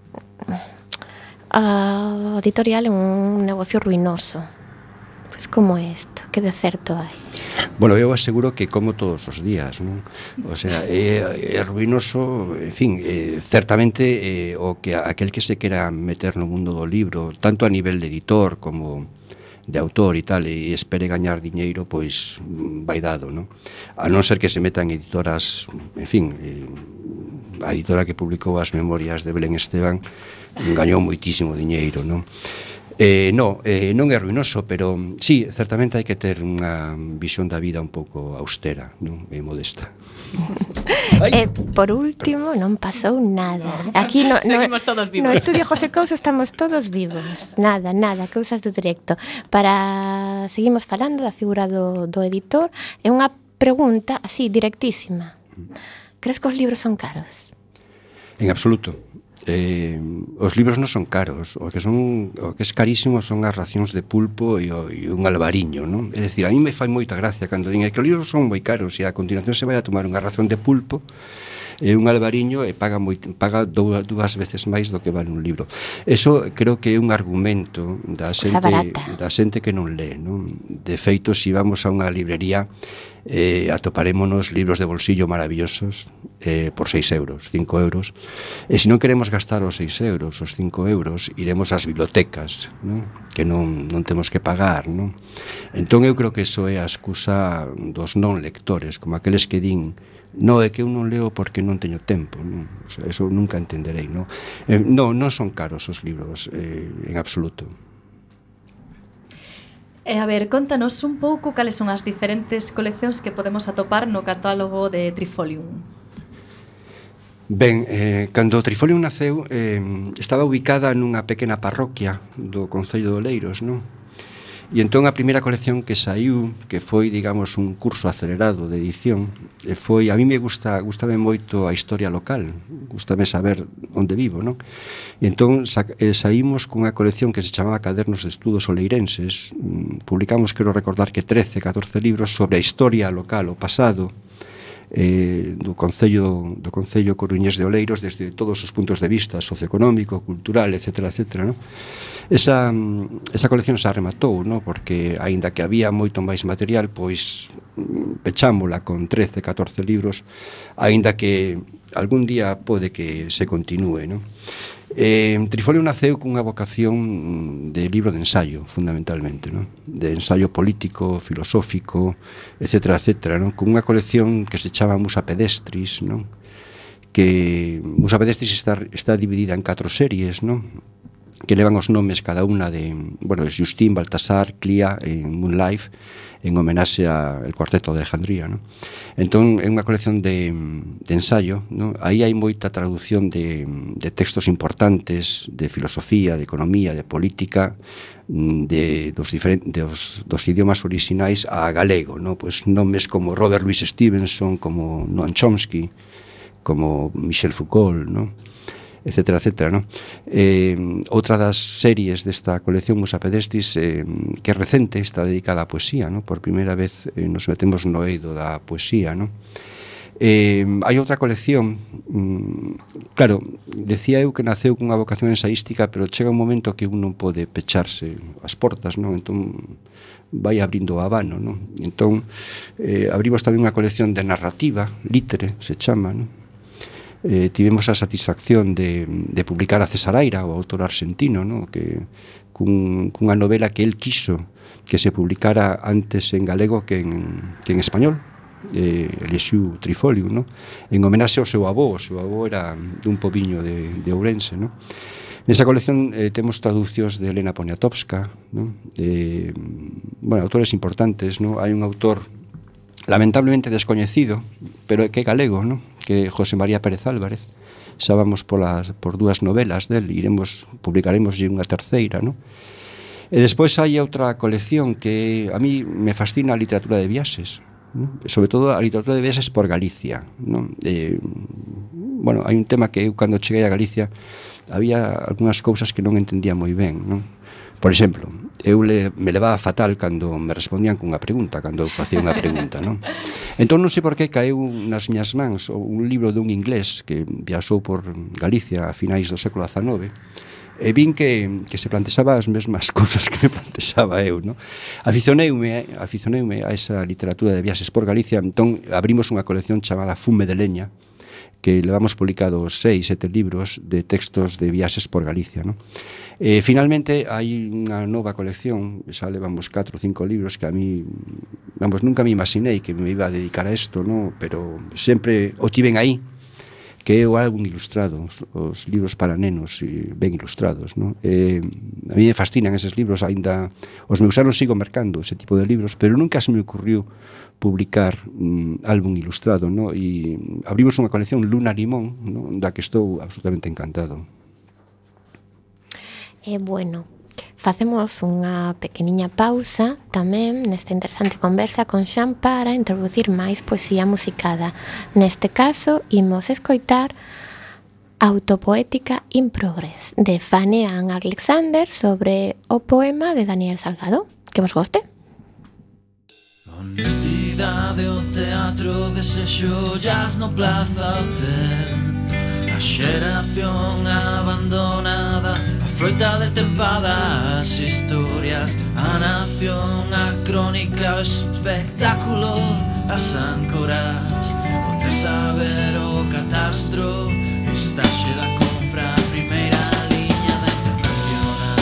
a editorial é un negocio ruinoso. Pois como é isto? Que de certo hai? Bueno, eu aseguro que como todos os días, non? O sea, é, é ruinoso, en fin, é, certamente é, o que aquel que se quera meter no mundo do libro, tanto a nivel de editor como de autor e tal, e espere gañar diñeiro, pois vai dado, non? A non ser que se metan editoras, en fin, eh, a editora que publicou as memorias de Belén Esteban gañou moitísimo diñeiro, non? Eh, no, eh, non é ruinoso, pero sí, certamente hai que ter unha visión da vida un pouco austera, non? E modesta. E, por último, non pasou nada. Aquí no, no, todos vivos. no estudio José Couso estamos todos vivos. Nada, nada, cousas do directo. Para seguimos falando da figura do, do editor. É unha pregunta así, directísima. Crees que os libros son caros? En absoluto. Eh, os libros non son caros, o que son o que é carísimo son as racións de pulpo e, o, e un albariño, non? É dicir, a mí me fai moita gracia cando din que os libros son moi caros e a continuación se vai a tomar unha ración de pulpo e un albariño e paga moi, paga dúas, dúas veces máis do que vale un libro. Eso creo que é un argumento da xente, da xente que non lee, non? De feito, se si vamos a unha librería eh, atoparémonos libros de bolsillo maravillosos eh, por seis euros, cinco euros, e se non queremos gastar os seis euros, os cinco euros, iremos ás bibliotecas, non? Que non, non temos que pagar, non? Entón eu creo que iso é a excusa dos non lectores, como aqueles que din no, é que eu non leo porque non teño tempo, non? O sea, eso nunca entenderei, non? Eh, non, non son caros os libros eh, en absoluto. E a ver, contanos un pouco cales son as diferentes coleccións que podemos atopar no catálogo de Trifolium. Ben, eh, cando o Trifolium naceu eh, estaba ubicada nunha pequena parroquia do Concello de Oleiros, non? E entón a primeira colección que saiu, que foi, digamos, un curso acelerado de edición, e foi, a mí me gusta, gustame moito a historia local, gustame saber onde vivo, non? E entón sa, eh, saímos cunha colección que se chamaba Cadernos de Estudos Oleirenses, publicamos, quero recordar que trece, catorce libros sobre a historia local, o pasado, eh, do Concello do Concello coruñés de Oleiros desde todos os puntos de vista, socioeconómico, cultural, etcétera, etcétera, non? Esa, esa colección se rematou, non? Porque aínda que había moito máis material, pois pechámola con trece, catorce libros, aínda que algún día pode que se continúe, non? Eh, Trifolium naceu cunha vocación de libro de ensaio, fundamentalmente, non? De ensaio político, filosófico, etcétera, etcétera, non? Con unha colección que se chama Musa Pedestris, non? que Musa Pedestis está, está dividida en catro series, non? Que levan os nomes cada unha de, bueno, Justín, Baltasar, Clía e Moonlife, en homenaxe ao cuarteto de Alejandría, non? Entón, é unha colección de, de ensayo, non? Aí hai moita traducción de, de textos importantes de filosofía, de economía, de política, de, dos, diferentes, dos, dos idiomas orixinais a galego, non? Pois nomes como Robert Louis Stevenson, como Noam Chomsky, como Michel Foucault, non? Etcétera, etcétera, non? Eh, outra das series desta colección Musa Pedestis, eh, que é recente, está dedicada á poesía, non? Por primeira vez eh, nos metemos no eido da poesía, non? Eh, hai outra colección, mm, claro, decía eu que naceu cunha vocación ensaística, pero chega un momento que un non pode pecharse as portas, non? Entón vai abrindo o abano, non? Entón eh, abrimos tamén unha colección de narrativa, Litere, se chama, non? Eh, tivemos a satisfacción de, de publicar a Cesaraira, o autor argentino, ¿no? Que cun, cunha novela que el quiso que se publicara antes en galego que en, que en español, eh, Elixiu Trifolium, ¿no? En homenaxe ao seu avó. O seu avó era dun pobiño de, de Ourense, ¿no? Nesa colección eh, temos traducións de Elena Poniatowska, ¿no? Eh, bueno, autores importantes, ¿no? Hai un autor lamentablemente descoñecido, pero que é galego, ¿no? Que é José María Pérez Álvarez. Xa vamos polas, por dúas novelas del, iremos, publicaremos unha terceira, ¿no? E despois hai outra colección que a mí me fascina, a literatura de viaxes, ¿no? Sobre todo a literatura de viaxes por Galicia, ¿no? Eh, bueno, hai un tema que eu cando cheguei a Galicia había algunhas cousas que non entendía moi ben, ¿no? Por exemplo, eu le, me levaba fatal cando me respondían cunha pregunta, cando eu facía unha pregunta, non? Entón non sei por que caeu nas miñas mans un libro dun inglés que viaxou por Galicia a finais do século dezanove, e vin que, que se plantexaba as mesmas cousas que me plantexaba eu, non? Aficioneume, aficioneume a esa literatura de viaxes por Galicia, entón abrimos unha colección chamada Fume de Leña, que levamos publicados seis, sete libros de textos de viaxes por Galicia, non? Eh, finalmente hai unha nova colección, xa levamos catro ou cinco libros que a mí, vamos, nunca me imaginei que me iba a dedicar a isto, non? Pero sempre o tiven aí, que é o álbum ilustrado, os, os libros para nenos e ben ilustrados, non? Eh, a mí me fascinan eses libros, aínda os meus anos sigo mercando ese tipo de libros, pero nunca se me ocurriu publicar un álbum ilustrado, non? E abrimos unha colección Luna Limón, non? Da que estou absolutamente encantado. E, bueno, facemos unha pequeniña pausa tamén nesta interesante conversa con Xan para introducir máis poesía musicada. Neste caso, imos escoitar Autopoética in Progress, de Fanny Ann Alexander, sobre o poema de Daniel Salgado. Que vos goste. Honestidade, o teatro, desexo, jazz no Plaza Hotel. A xeración abandonada, a froita de tempada, as historias, a nación, a crónica, o espectáculo, as áncoras, o te saber, o catastro, está xe da compra, a primeira liña da internacional.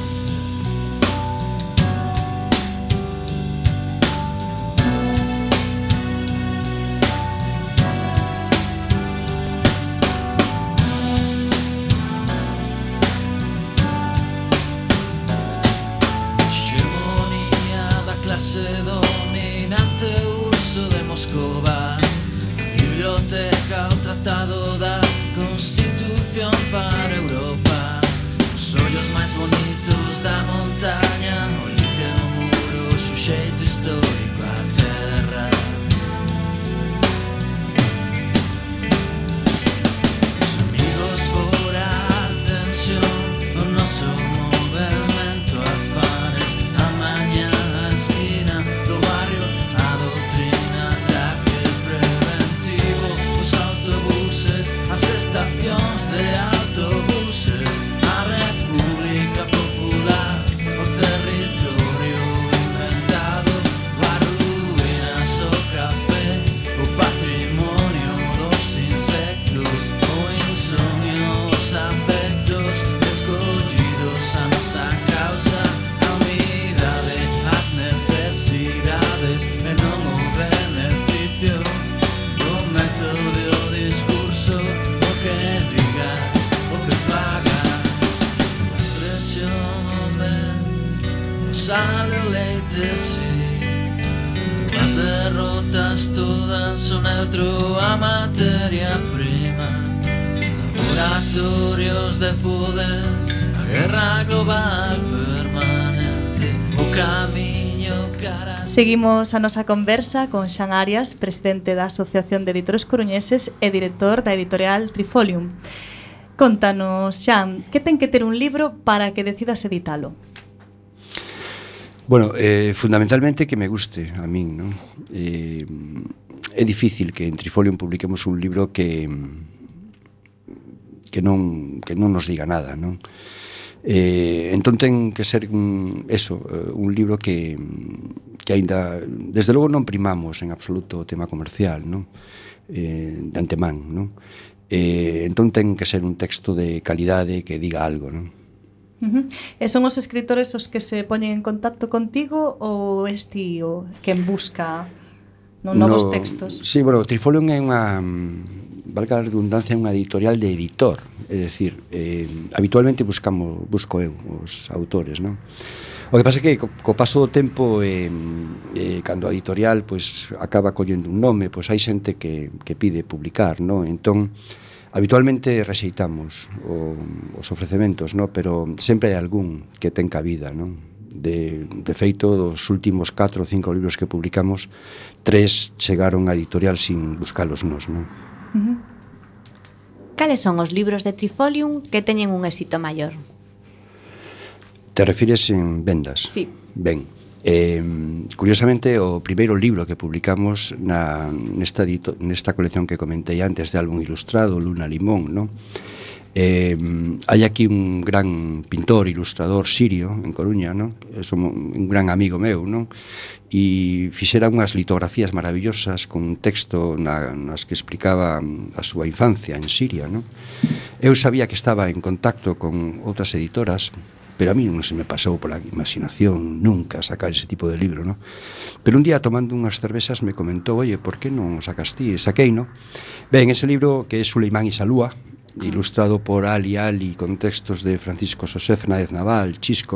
Clase dominante, uso de Moscova, a biblioteca, o tratado da Constitución para Europa, os ollos máis bonitos da montaña, o líder no muro, o suxeito histórico á terra. Os amigos por a atención, o noso movimento afanes, a mañá esquina do barrio, a doutrina, ataque preventivo, os autobuses, as estacións de autobuses, a República Popular, o territorio inventado, as ruínas, o café, o patrimonio dos insectos, o insomnio, os afectos escollidos, a nosa causa, a humildade, as necesidades e non o beneficio, o método, o discurso, balanzo neutro a materia prima, laboratorios de poder, a guerra global permanente, o camiño cara. Seguimos a nosa conversa con Xan Arias, presidente da Asociación de Editores Coruñeses e director da editorial Trifolium. Contanos, Xan, que ten que ter un libro para que decidas editalo? Bueno, eh, fundamentalmente que me guste a min, non? Eh, é difícil que en Trifolium publiquemos un libro que que non que non nos diga nada, non? Eh, entón ten que ser un, eso, un libro que que aínda, desde logo non primamos en absoluto o tema comercial, non? Eh, de antemán, non? Eh, entón ten que ser un texto de calidade que diga algo, non? Uh-huh. E son os escritores os que se poñen en contacto contigo ou es ti o quen busca no, novos no, textos? Sí, bueno, Trifolium é unha, valga a redundancia, unha editorial de editor, é dicir, eh, habitualmente buscamos, busco eu os autores, non? O que pasa é que co, co paso do tempo eh, eh, cando a editorial pois, acaba collendo un nome, pois hai xente que, que pide publicar, non? Entón, habitualmente rexeitamos o, os ofrecementos, no? Pero sempre hai algún que ten cabida, non? De, de feito, dos últimos catro ou cinco libros que publicamos, tres chegaron a editorial sin buscalos nos, non? Uh-huh. Cales son os libros de Trifolium que teñen un éxito maior? Te refires en vendas? Sí. Ben, eh, curiosamente o primeiro libro que publicamos na, nesta, edito, nesta colección que comentei antes de álbum ilustrado, Luna Limón, non? Eh, hai aquí un gran pintor, ilustrador sirio en Coruña, non? É un gran amigo meu, non? E fixera unhas litografías maravillosas con un texto na, nas que explicaba a súa infancia en Siria, non? Eu sabía que estaba en contacto con outras editoras, pero a mí non se me pasou pola imaginación nunca sacar ese tipo de libro, ¿no? Pero un día tomando unhas cervezas me comentou, oye, por que non sacas ti? Saquei, ¿no? Ben, ese libro que é Suleimán y Salúa, ilustrado por Ali Ali con textos de Francisco José Fernández Naval, Chisco,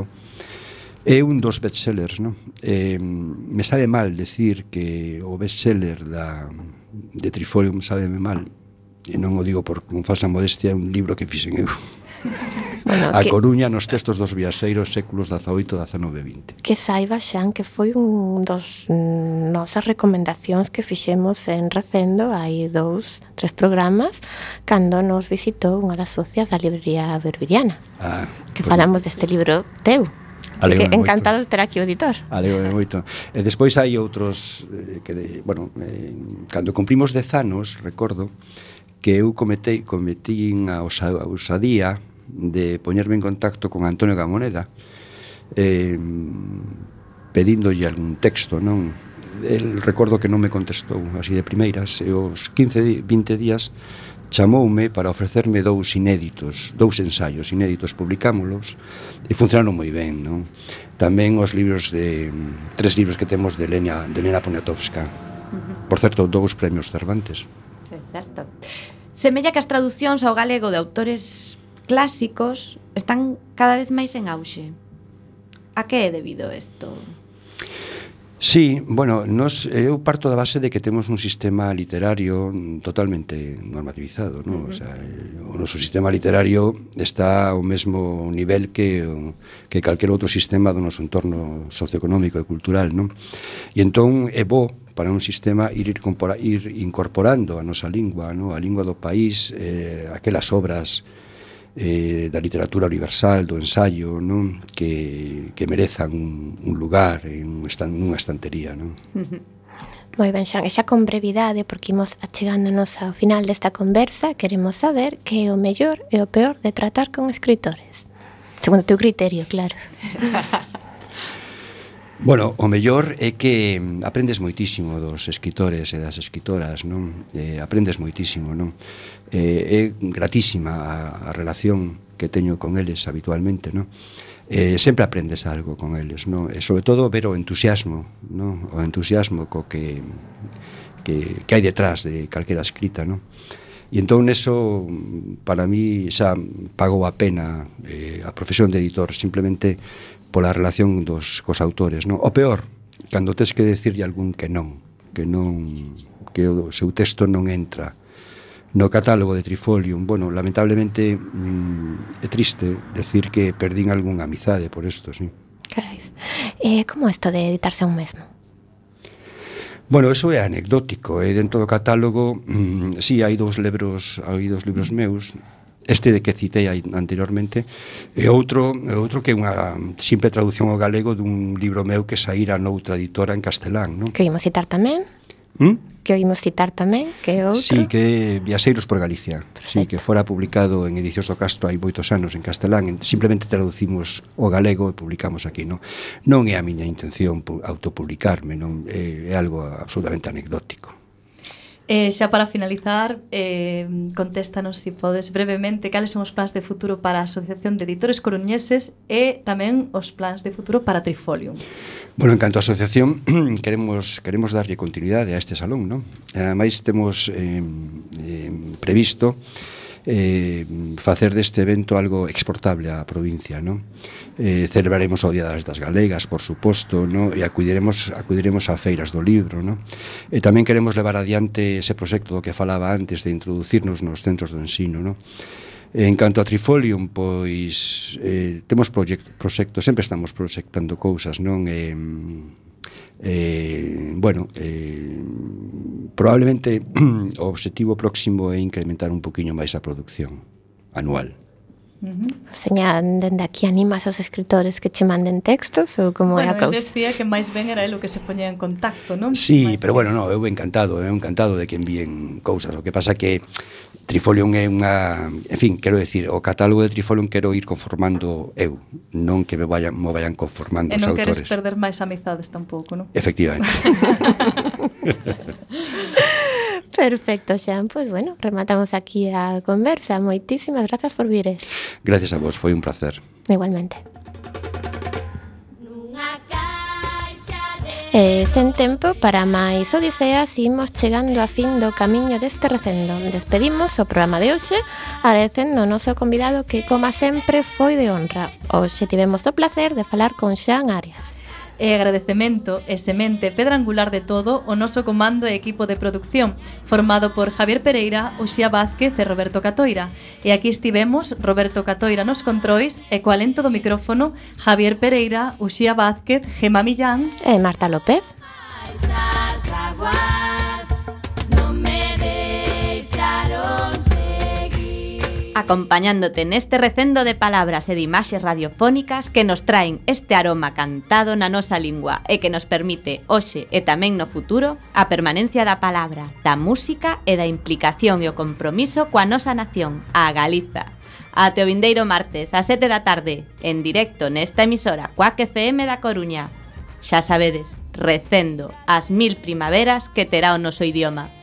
é un dos bestsellers, ¿no? Eh, me sabe mal decir que o bestseller da, de Trifolium sábeme mal, e non o digo por con falsa modestia, é un libro que fixen eu. Bueno, a que, Coruña nos textos dos viaxeiros séculos dezaoito, dezanove e vinte. Que saiba, Xan, que foi un dos mm, nosas recomendacións que fixemos en Recendo hai dous, tres programas cando nos visitou unha das socias da librería Berbiriana, ah, que pues falamos deste libro teu. Que encantado de ter aquí o editor. Alegro moito. E despois hai outros eh, que, de, bueno, eh, cando cumprimos dez anos, recordo que eu cometei, cometín a ousadía de poñerme en contacto con Antonio Gamoneda eh, pedíndolle algún texto, non? El recordo que non me contestou así de primeiras, e os quince, vinte días chamoume para ofrecerme dous inéditos, dous ensaios inéditos, publicámolos e funcionaron moi ben, non? Tamén os libros de tres libros que temos de Elena, de Elena Poniatowska. Uh-huh. Por certo, dous premios Cervantes. Sí, certo. Semella que as traducións ao galego de autores clásicos están cada vez máis en auxe. A que é debido isto? Sí, bueno, nos, eu parto da base de que temos un sistema literario totalmente normativizado, ¿no? Uh-huh. O sea, o noso sistema literario está ao mesmo nivel que, que calquer outro sistema do noso entorno socioeconómico e cultural, ¿no? E entón é bo para un sistema ir, ir incorporando a nosa lingua, ¿no? A lingua do país, eh, aquelas obras eh, da literatura universal, do ensaio, non? Que, que merezan un, un lugar en unha estantería, non? Uh-huh. Moi ben, Xan, e xa con brevidade, porque imos achegándonos ao final desta conversa, queremos saber que é o mellor e o peor de tratar con escritores. Segundo o teu criterio, claro. Bueno, o mellor é que aprendes moitísimo dos escritores e das escritoras, non? Eh, aprendes moitísimo, non? Eh, é gratísima a, a relación que teño con eles habitualmente, non? Eh, sempre aprendes algo con eles, non? E sobre todo ver o entusiasmo, non? O entusiasmo co que, que, que hai detrás de calquera escrita, non? E entón eso, para mí, xa pagou a pena eh, a profesión de editor, simplemente pola relación dos cos autores, non? O peor, cando tes que decirlle algún que non, que non que o seu texto non entra no catálogo de Trifolium. Bueno, lamentablemente mm, é triste decir que perdín algunha amizade por isto, sí. Carai. Eh, como isto de editarse a un mesmo? Bueno, eso é anecdótico, e dentro do catálogo mm, sí, hai dous libros, hai dous libros meus, este de que citei anteriormente, e outro, outro que é unha simple traducción ao galego dun libro meu que saíra noutra editora en castelán, non? Que oímos citar tamén? ¿Mm? Que oímos citar tamén, que é outro? Sí, que Viaxeiros por Galicia. Perfecto. Sí, que fora publicado en Edicións do Castro hai moitos anos en castelán, simplemente traducimos o galego e publicamos aquí, non? Non é a miña intención autopublicarme, non é, é algo absolutamente anecdótico. Eh, xa para finalizar, eh, contéstanos, se si podes, brevemente, cales son os plans de futuro para a Asociación de Editores Coruñeses e tamén os plans de futuro para Trifolium. Bueno, en canto á asociación, queremos queremos darlle continuidade a este salón, non? Ademais, temos eh, eh, previsto eh, facer deste evento algo exportable á provincia, non? Eh, celebraremos o Día das das Galegas, por suposto, non? E acudiremos acudiremos a feiras do libro, non? E tamén queremos levar adiante ese proxecto do que falaba antes de introducirnos nos centros do ensino, non? En canto a Trifolium, pois eh, temos proxectos, proxectos, sempre estamos proxectando cousas, non? Eh, eh, bueno, eh, probablemente o obxectivo próximo é incrementar un poquinho máis a produción anual. Uh-huh. Seña, dende aquí animas aos escritores que che manden textos ou como bueno, é a causa? Bueno, decía que máis ben era el o que se poñía en contacto, non? Sí, máis pero ben. bueno, no, eu encantado, eu encantado de que envíen cousas. O que pasa que Trifolium é unha, en fin, quero decir, o catálogo de Trifolium quero ir conformando eu, non que me vayan, me vayan conformando os autores. E non queres perder máis amizades tampouco, non? Efectivamente. Perfecto, Xan, pois pues bueno, rematamos aquí a conversa. Moitísimas grazas por vires. Gracias a vos, foi un placer. Igualmente. E sen tempo para máis odiseas, imos chegando a fin do camiño deste recendo. Despedimos o programa de hoxe agradecendo o noso convidado que, como sempre, foi de honra. Hoxe tivemos o placer de falar con Xan Arias. E agradecemento e semente pedra angular de todo o noso comando e equipo de producción, formado por Javier Pereira, Uxía Vázquez e Roberto Catoira. E aquí estivemos Roberto Catoira nos controis e co alento do micrófono Javier Pereira, Uxía Vázquez, Gema Millán e Marta López. Acompañándote neste recendo de palabras e de imaxes radiofónicas que nos traen este aroma cantado na nosa lingua e que nos permite, hoxe e tamén no futuro, a permanencia da palabra, da música e da implicación e o compromiso coa nosa nación, a Galiza. Ate o vindeiro martes, a sete da tarde, en directo nesta emisora Cuac F M da Coruña. Xa sabedes, recendo as mil primaveras que terá o noso idioma.